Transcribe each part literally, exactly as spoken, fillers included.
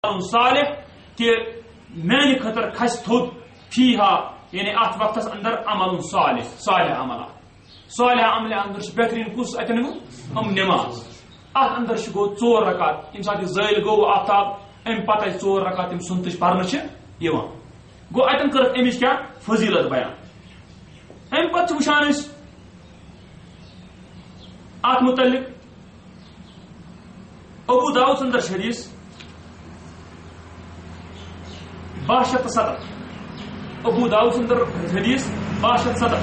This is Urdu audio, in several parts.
صالح کہ میانہ خطر کھس تھوت فیہا یعنی ات وقت اندر عمل صالح صالح عمل صالح عمل اندر بہترین کس اتن ہم نماز ات اندر گو ژور رکعت یم سات زائل گو آفتاب ام پتہ ژور رکعت یم سنتش پرنہ یوان گو اتن کر امچ کیا فضیلت بیان ام پتہ وچھان اس ات متعلق ابو داؤد اندر حدیث باہ شیت ستھ ابو داؤد اندر حدیث باہ شیت ستھ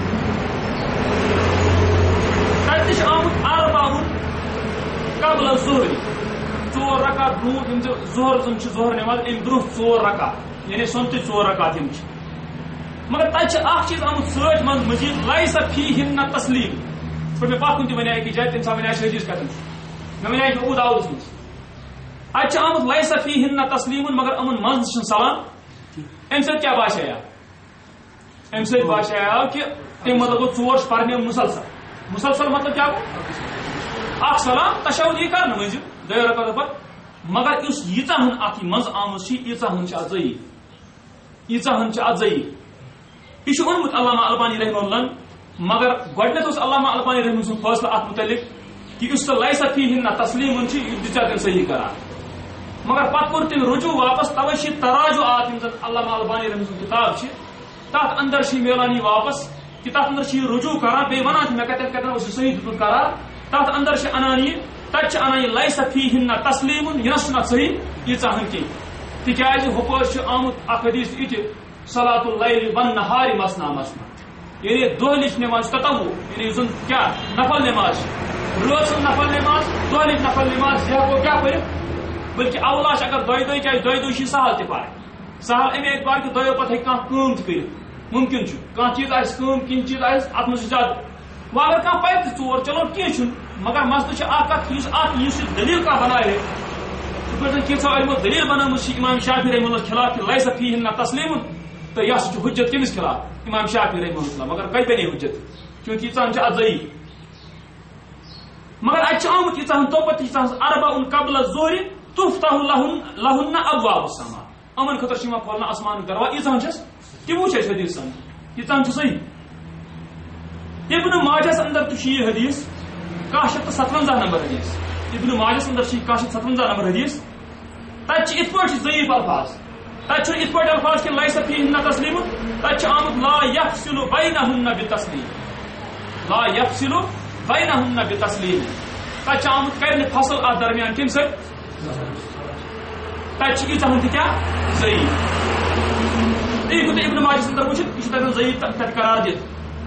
تتہ آمت اربعون قبل الظہر ژور رکعت برونٹھ یم ظہر زن ظہر نماز ام برونٹھ ژور رکعت یعنی سنت ژور رکعت یم مگر تتہ اخ چیز آمت سۭتۍ من مزید لیس فیہن تسلیم پہ مے پاک کن تہ ونیا کہ جائے تم سا ونیا حدیث کتن مے ونیا کہ ابو داؤد مز اتہ آمت لیس فیہن تسلیم مگر امن من سلام ام سب کیا باشایا ام سب باشایا کہ تم مطلب ژور پرنے مسلسل مسلسل مطلب کیا گو اخ سلام تشہد یہ کرنا مزید دو رکعت پتہ مگر اس ییژا ہن ات مز آمت ییژا ہن ضعیف ییژا ہن ضعیف یہ اونمت علامہ البانی رحمہ اللہ مگر گۄڈنیتھ اوس علامہ البانی رحمہ سُنٛد فٲصلہٕ ات متعلق کہ اس لیس فیہن تسلیم دِژا تٔمۍ صحیح قرار مگر پتہ کور تم رجوع واپس توے تراجعات یم زن علامہ البانی رحمہ سُنٛد کتاب چھ تتھ اندر چھ میلان یہ واپس کہ تتھ اندر چھ رجوع کران بے ونان مے کتن کتن اوس صحیح دیتمت قرار تتھ اندر چھ انان یہ تتہ چھ انان یہ لیس فیہن تسلیم یہ نہ صحیح ییژا ہن کی تکیازِ ہپٲرۍ چھ آمت اکھ حدیث یہِ صلاۃ اللیل والنہار مثنا مثنا یعنی دہلچ نماز تطوع یعنی زن کیا نفل نماز روز نفل نماز دہلچ نفل نماز یہ کو کیا پڑھ بلکہ اولاش اگر دۄیہِ دۄہہِ کیازِ دۄیہِ دۄہہِ چھ سہل تہ پڑھ سہل امے اعتبار کہ دۄیو پتہ ہیٚکہِ کانٛہہ کٲم تہ کٔرِتھ ممکن چھُ کانٛہہ چیٖز آسہِ کٲم کینٛہہ چیٖز آسہِ اتھ منٛز چھُ زیادٕ وۄنۍ اگر کانٛہہ پرِ تہ ژور چلو کینٛہہ چھُنہٕ مگر مسلہٕ چھُ اکھ اکھ یُس اتھ یُس یہِ دلیٖل کانٛہہ بنایہِ یِتھ پٲٹھۍ زن کینٛژھو علمو دلیٖل بنٲومٕژ چھِ امام شافعی رحمہ اللہ خلاف کہ لیس فیہن تسلیم تو یہ حجت کمس خلاف امام شافعی رحمہ اللہ مگر کئی بنے حجت کیونکہ یہ ضعیف مگر اتہ آمت یہ توپت یہ اربعون قبل الظہر تفتح لہن لہن ابواب السماء امن خطر شما کھولنا آسمان دروازہ یہ چھس تمو چھ حدیث سن یہ صحیح ابن ماجہس اندر تہ یہ حدیث کاہ شیت ستونزہ نمبر حدیث ابن ماجہس اندر کاہ شیت ستونزہ نمبر حدیث تتہ ات پٲٹھۍ ضعیف الفاظ تتہ ات پٲٹھۍ الفاظ کہ لیس فیہن تسلیم تتہ آمت لا یفصل بینہن بتسلیم لا یفصل بینہن بتسلیم تتہ آمت کرنے فصل ات درمیان کم سۭتۍ تتہ ییژا ہن تہ کیا ضعیف یہ گو ابن ماجہس اندر وچھت یہ تتن ضعیف تتہ قرار دِتھ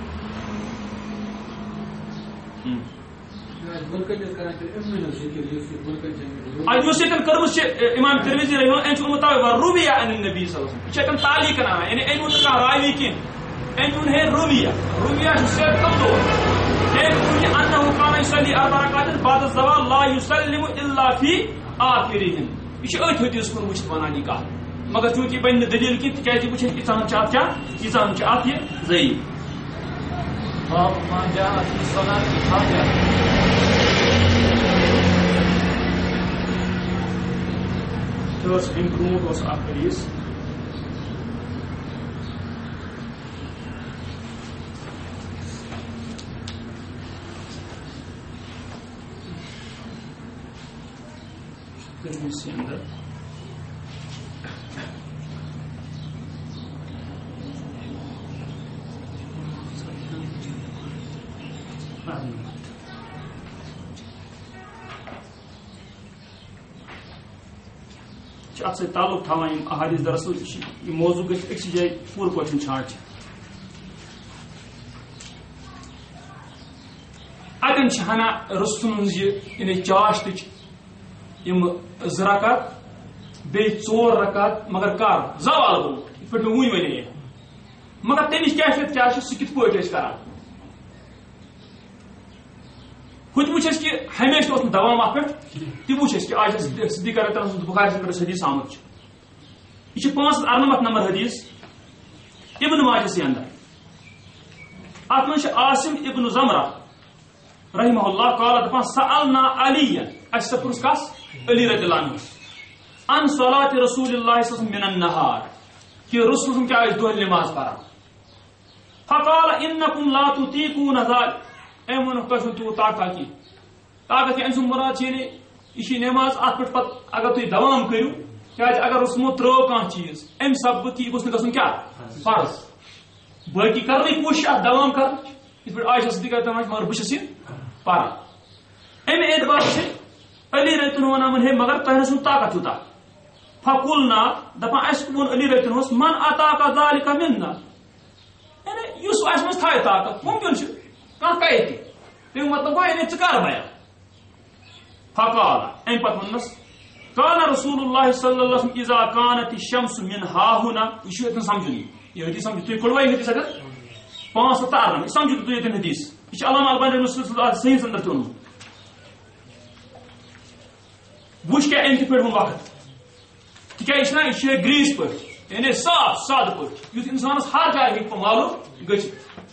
یس یتن کرمز امام ترمذی رحمہ اللہ ان مطابق رویہ عن النبی صلی اللہ علیہ وسلم یہ تعلیق کرنا یعنی ان مت کا راوی کی ان ہے رویہ رویہ سے کمزور ہے کہ انه كان يصلي اربع ركعات بعد الزوال لا يسلم الا في اخرهم یہ ات حدیث کو وچھ بنانی کا مگر چونکہ بین دلیل کی کیا وچھ انسان چاہت کیا انسان چاہت یہ ضعیف باب ما جاء في صلاه الحاجه Terus improve was after this. Permisi anda. ات سے تعلق تھاوان احادیث دراصل یہ موضوع گھس اکس جائے پور پٲٹھۍ چھانٹ اتن ہنا رسم یعنی چاشتچ یم زٕ رکعت بیٚیہِ ژور رکعت مگر کر زوال گوٚو یِتھ پٲٹھۍ مےٚ وُنۍ ونے مگر تمِچ کیفیت کیاہ چھِ سُہ کِتھ پٲٹھۍ ٲسۍ کران ہُتہِ وٕچھ اَسہِ کہ ہمیشہ اوس نہٕ دوام اتھ پٮ۪ٹھ تہِ وٕچھ اَسہِ کہ آج صدیق اکرم سُنٛد بخاری پٮ۪ٹھ حدیث آمُت چھُ یہ پانچ ہتھ ارنمتھ نمبر حدیث ابن ماجہس اندر ات من عاصم ابن زمرہ رحمہ اللہ قال دپان سألنا علی اس پرس کس علی رضی اللہ عنہ عن صلاة رسول الله صلى الله عليه وسلم من النهار کہ رسول اللہ کیا دہ نماز پڑھان. فقال انکم لا تطیقون ذلك اے من تہ تو طاقت کی طاقت کی ان مراد چھ یہ نماز ات پہ پت اگر تھی دوام کرو کیا اگر اسمو ترو کان چیز ام سبب کی گوس گھن کیا فرض باقی کرنے کوشش ات دوام کر اس پہ عائشہ صدیقہ تمام مگر بس یہ پارا ام اعتبار سے علی رضی اللہ عنہ ہے مگر تہ سن طاقت ہوتا فقلنا دپا اس ون علی رضی اللہ عنہ من اتاک ذلك منا یعنی یوس اس مس تھا طاقت ممکن چھ کان کہتی تو مطلب وہ یعنی چکار بیان. فقال ام پتمنس قال رسول الله صلى الله عليه وسلم اذا كانت الشمس من ها هنا یہ اتن سمجھنی یہ حدیث سمجھ تو کڑوائی حدیث اگر پانچ ستار سمجھ تو یہ حدیث یہ علامہ البانی رسول صحیح سندر تو وش کے انت پر وقت کہ اس نے یہ گریس پر یعنی صاف سادہ پر یہ انسان ہر جگہ ہی معلوم گچ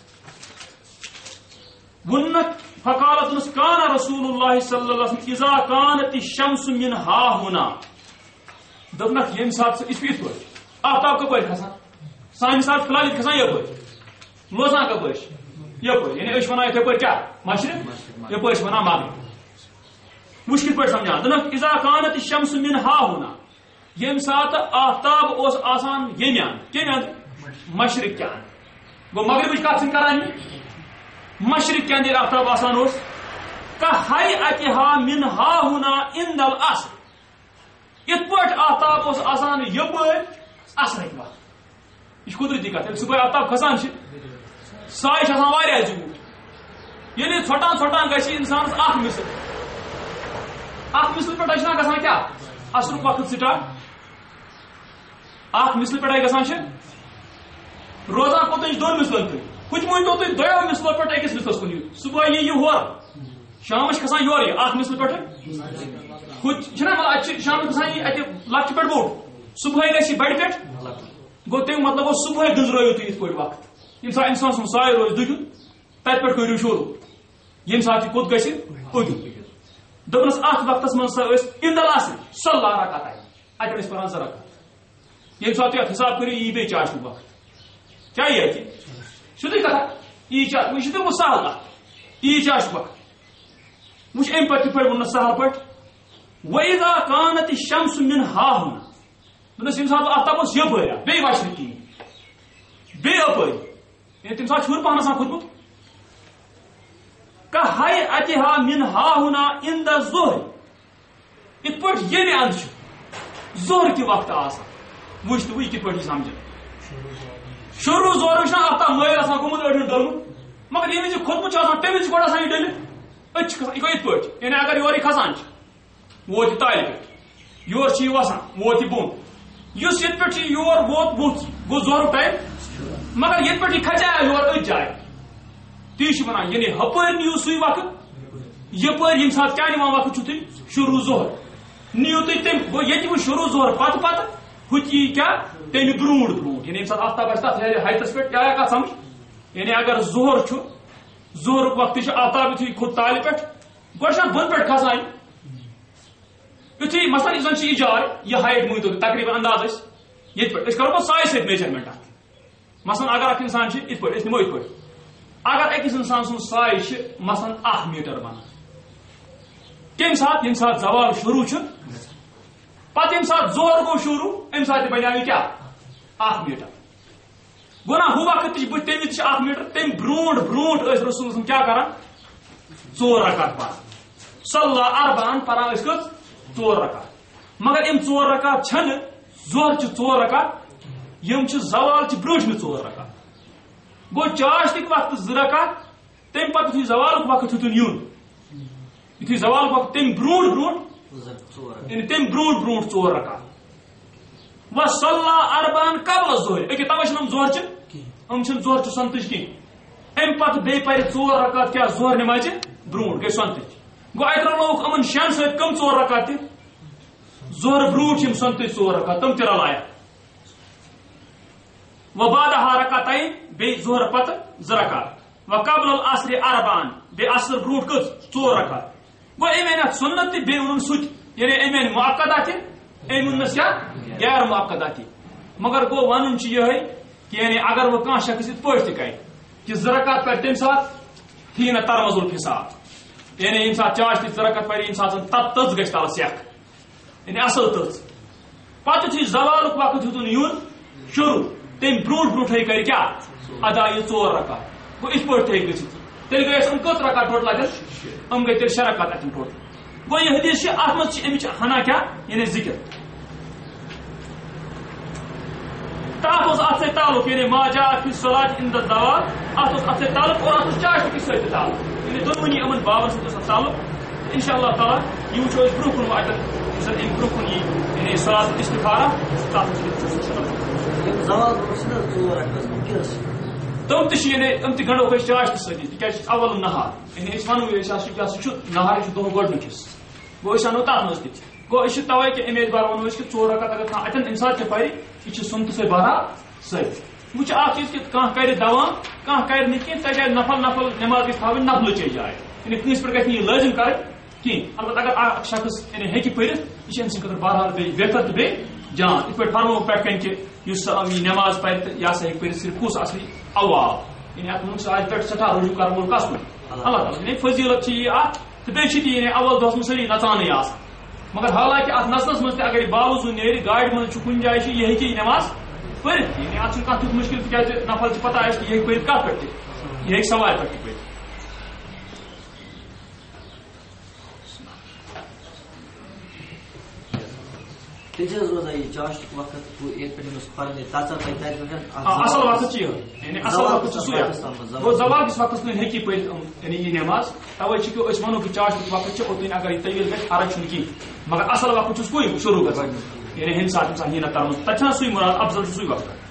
ونت فقالت نس كان رسول الله صلى الله عليه وسلم اذا كانت الشمس من ها هنا دبنک یم سات اس پیت پر آفتاب کپر کھسان سان سات فلال کھسان یہ پر لوزان کپر یہ پر یعنی اش بنا یہ پر کیا مشرق یہ پر بنا مغرب مشکل پر سمجھا دبنک اذا كانت الشمس من ها هنا یم سات آفتاب اس آسان یمیان کیمیان مشرق کیا وہ مغرب کا سن کرانی مشرق کے اندر آفتاب آسان ہو کا ہائی اتہا من ہا ہونا ان دل اصل ات پٹ آفتاب اس آسان یہ پٹ اصل ایک بات یہ قدرتی کتھ صبح آفتاب کھسان سائے آسان واریاہ زیوٗٹھ ییٚلہِ ژھۄٹان ژھۄٹان گژھِ انسانس اکھ مثل اکھ مثل پٮ۪ٹھ چھُنہ گژھان کیٛاہ اصلُک وقت سٹارٹ اکھ مثل پٮ۪ٹھے گژھان چھِ روزان کوتاہ چھِ دۄن مثلن تہِ کچھ مٲنتو تُہۍ دۄیو مثلو پٮ۪ٹھ أکِس مثلس کُن یِیِو صبح یی یہِ ہورٕ شامس چھِ کھسان یورٕ یہِ اکھ مثل پٮ۪ٹھ ہُہ چھُنہ مطلب اتہِ چھِ شامس گژھان یہِ اَتہِ لۄکچہِ پٮ۪ٹھ بوٚڑ صبحٲے گژھِ یہِ بڑِ پٮ۪ٹھ گوٚو تمیُک مطلب گوٚو صبحٲے گٔنٛزرٲیِو تُہۍ یِتھ پٲٹھۍ وقت ییٚمہِ ساتہٕ اِنسان سُنٛد سایہِ روزِ دُجُن تتہِ پٮ۪ٹھ کٔرِو شروع ییٚمہِ ساتہٕ یہِ کوٚت گژھِ پٔدِو دوٚپنس اتھ وقتس منٛز سا ٲسۍ اِندل آسٕنۍ صلح رکعتاے اتٮ۪ن ٲسۍ پران زٕ رکعت ییٚمہِ ساتہٕ تُہۍ اتھ حساب کٔرِو یی بیٚیہِ چاشنُک وقت کیٛاہ یی اتہِ سیٚودُے کتھا یی چا وۄنۍ چھُ تۄہہِ سہل کتھ یی چاشنُک وقت وٕچھ امہِ پتہٕ کِتھ پٲٹھۍ ووٚننس سہل پٲٹھۍ وَإِذَا كَانَتِ الشَّمْسُ مِنْ ہا هُنَا دوٚپنس ییٚمہِ ساتہٕ آفتاب اوس یپٲرۍ بیٚیہِ وَچھِ نہٕ کِہیٖنۍ بیٚیہِ اپٲرۍ یعنی تمہِ ساتہٕ ہیوٚر پہن آسان کھوٚتمُت کَہَے اَتِہا مِنْ ہا هُنَا عِنْدَ الظُّہْرِ یِتھ پٲٹھۍ ییٚمہِ اندٕ چھُ ظُہر کہِ وقتہٕ آسان وٕچھ تہٕ وٕچھ کِتھ پٲٹھۍ یہِ سمجھِ شروع ظہرُک چھُنہ آفتاب مٲرۍ آسان گوٚمُت أڑۍ ڈوٚلمُت مگر ییٚمہِ وِزِ کھوٚتمُت چھُ آسان تمہِ وِزِ چھُ گۄڈٕ آسان یہِ ڈٔلِتھ أتۍ چھِ کھسان یہِ گوٚو یِتھ پٲٹھۍ یعنی اگر یورٕ یہِ کھسان چھِ ووت یہِ تالہِ پٮ۪ٹھ یورٕ چھِ یہِ وسان ووت یہِ بۄن یُس ییٚتہِ پٮ۪ٹھ چھِ یور ووت بُتھ گوٚو ظہرُک ٹایم مگر ییٚتہِ پٮ۪ٹھ یہِ کھژیٛاو یور أتھۍ جایہِ تی چھِ وَنان یعنی ہپٲرۍ نِیِو سُے وقت یپٲرۍ ییٚمہِ ساتہٕ کیٛاہ نِوان وقت چھُو تُہۍ شروع ظہر نِیِو تُہۍ تٔمۍ گوٚو ییٚتہِ وۄنۍ شروع ظہر پتہٕ پتہٕ ہُتہِ یی کیٛاہ تمہِ برونٛٹھ برونٛٹھ یعنی ییٚمہِ ساتہٕ آفتاب آسہِ تتھ ہایٹس پٮ۪ٹھ کیٛاہ کتھ سمجھ یعنی اگر ظہر چھُ ظہرُک وقتہٕ چھُ آفتاب یُتھُے کھوٚت تالہِ پٮ۪ٹھ گۄڈٕ چھُنہ بۄنہٕ پٮ۪ٹھ کھسان یُتھُے مثلاً یُس زن چھِ یہِ جاے یہِ ہایٹ مٲنۍتو تُہۍ تقریٖبن انداز أسۍ ییٚتہِ پٮ۪ٹھ أسۍ کرو پتہٕ سایہِ سۭتۍ میجرمنٹ اتھ مثلاً اگر اکھ انسان چھُ یِتھ پٲٹھۍ أسۍ نِمو یِتھ پٲٹھۍ اگر أکِس انسان سُنٛد سایہِ چھِ مثلاً اکھ میٖٹر بنان کمہِ ساتہٕ ییٚمہِ ساتہٕ زوال شروع چھُ پتہٕ ییٚمہِ ساتہٕ ظہر گوٚو شروع امہِ ساتہٕ تہِ بنیٛاو یہِ کیٛاہ اکھ میٖٹر گوٚو نا ہُہ وقت تہِ چھُ بٕتھِ تمہِ وِزِ چھِ اکھ میٖٹر تمہِ برونٛٹھ برونٛٹھ ٲسۍ رسول صٲب کیٛاہ کران ژور رکعت پران صلح اربعن پران ٲسۍ کٔژ ژور رکعت مگر یِم ژور رکعت چھنہٕ ظہر چھِ ژور رکعت یِم چھِ زوال چھِ برٛونٛٹھمہِ ژور رکعت گوٚو چاشنٕکۍ وقتہٕ زٕ رکعت تمہِ پتہٕ یُتھُے زوالُک وقت ہیوٚتُن یُن یُتھُے زوالُک وقت تمہِ برونٛٹھ برونٛٹھ یعنی تمہِ برونٛٹھ برونٛٹھ ژور رکعت و صلح اربعن قبل الظہر أکیاہ تَوَے چھِنہٕ یِم ظہر چھِ یِم چھِنہٕ ظہر چھِ سۄنتٕچ کینٛہہ امہِ پتہٕ بیٚیہِ پرِ ژور رکعت کیٛاہ ظہر نمازِ برونٛٹھ گٔے سۄنتٕچ گوٚو اَتہِ رلووُکھ یِمن شٮ۪ن سۭتۍ کٕم ژور رکعت تہِ ظہر برونٛٹھ یِم سۄنتٕچ ژور رکعت تِم تہِ رلایکھ و بعدہا رکعتین بیٚیہِ ظہر پتہٕ زٕ رکعت و قبل العصر اربعن بیٚیہِ عصر برونٛٹھ کٔژ ژور رکعت گوٚو أمۍ اَنہِ اَتھ سُنت تہِ بیٚیہِ اوٚنُن سُہ تہِ یعنی أمۍ اَنہِ مُعقدہ تہِ أي ونس کیا غیر موقت مگر گو ون یہ کہ یعنی اگر وہ کان شخص ات پہ تک کہ زرکات پہ تمہ سات تھی نا ترمز الحساب یعنی یم سات چاش تھی زرکات پہ یم سات تت تز گھس تل سیک یعنی اصل تز پتہ تھی زوال وقت ہتن یون شروع تم برو برو کر کیا ادا یہ ژور رکعت گو ات پہ گھت تیل گئی ام کت رکعت ٹوٹل اتن ام گئی تیل شے رکعت اتن ٹوٹل گو یہ حدیث ات مز امچ ہنا کیا یعنی ذکر تاپس ات سے تعلق یعنی ما جاء فی الصلاۃ عند الزوال اتس ات سے تعلق اور اتس چاش کی سۭتۍ تعلق یعنی دونونی امن بابن سۭتۍ تعلق ان شاء اللہ تعالی یہ وچھو اس برو کن واتن اس ان برو کن یعنی صلاۃ استخارہ تاپس زوال رسنا ژور رکعت کیس تم تہ یعنی تم تہ گنڈو اس چاش کی سۭتۍ تکیاز اول النہار یعنی اس ونو اس اس کیا چھ نہار چھ دو گڈنکس گو اس انو تات مز تہ گو اس توے کہ امیج بار ونو اس کہ ژور رکعت اگر کھا اتن انسان چھ پری یہ سنت سے بارہ ست وچ اخ چیز کہ کان کر دوام کان کر نکی تجا نفل نفل نماز کی تھاون نفل چے جائے یعنی کس پر کہ یہ لازم کر کہ البتہ اگر اخ شخص یعنی ہے کہ پرت یہ انسان خاطر بہرحال بے وقت بے جان اس پر فرمو پہ کن کہ اس نماز پڑھ یا سے پر صرف کس اصلی اول یعنی ات من آج پہ سٹھا رجوع کر مول کس اللہ تعالی یعنی فضیلت چھ یہ ات تو بے چھ یعنی اول دس مسلی نچانے آس مگر حالانکہ ات نسنس مز اگر باوضو نیری گاڑی من کن جائے یہ ہے نماز پڑھ یعنی ات کت مشکل تک نفل سے پتہ آئے کہ یہ پڑھ کت پہ یہ سوال پہ پڑھ اصل وقت یعنی اصل وقت سہ گو زوال کس وقت ہیکی پڑھ یعنی یہ نماز توے کہ ونو کہ چاش وقت اوتن اگر یہ طویل گھر حرج چھ کی مگر اصل وقت کئی شروع گھر یعنی ہند سات انسان یہ نہ کرم تتنا سوئی مراد افضل سوئی وقت